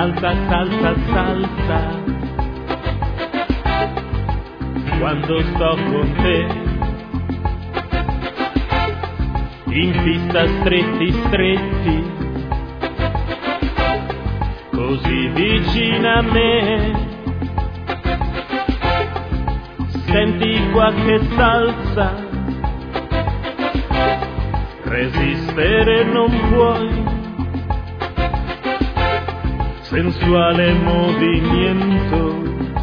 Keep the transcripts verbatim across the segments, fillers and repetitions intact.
Salsa, salsa, salsa. Quando sto con te, in pista stretti, stretti, così vicina a me. Senti qualche salsa, resistere non puoi. Sensuale movimento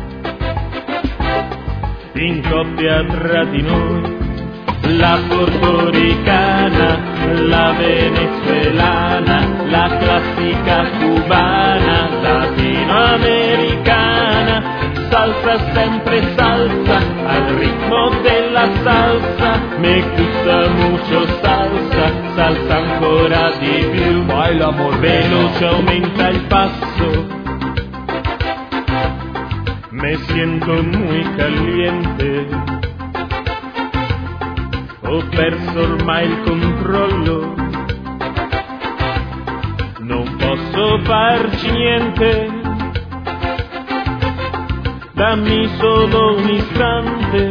in coppia tra di noi, la portoricana, la venezuelana, la classica cubana, latinoamericana, salsa sempre salsa, al ritmo della salsa, me gusta mucho salsa, salsa ancora di più, Baila, amor, veloce aumenta il passo. Me siento muy caliente, ho perso ormai il controllo, non posso farci niente, dammi solo un istante,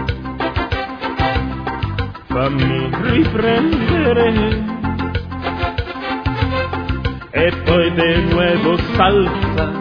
fammi riprendere, e poi de nuevo salsa,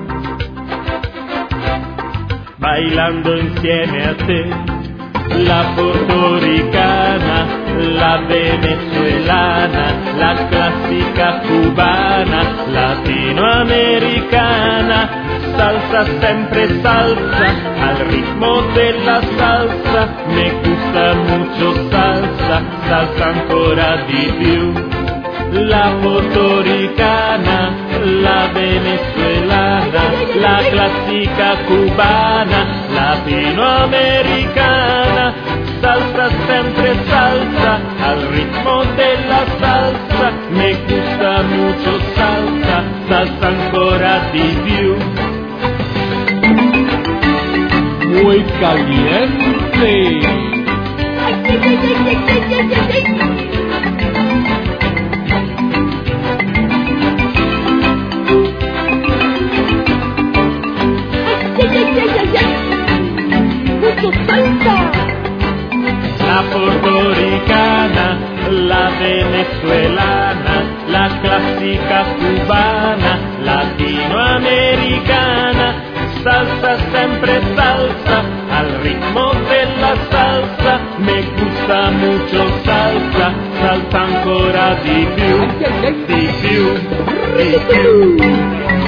bailando insieme a te, la portoricana, la venezuelana, la classica cubana, latinoamericana, salsa sempre salsa, al ritmo della salsa, me gusta mucho salsa, salsa ancora di più, la portoricana, la venezuelana, la classica cubana, latinoamericana, salsa sempre salsa, al ritmo della salsa, me gusta mucho salsa, salsa ancora di più. muy caliente. La portoricana, la venezuelana, la classica cubana, latinoamericana, salsa sempre salsa, al ritmo della salsa, me gusta mucho salsa, salsa ancora di più, di più, di più.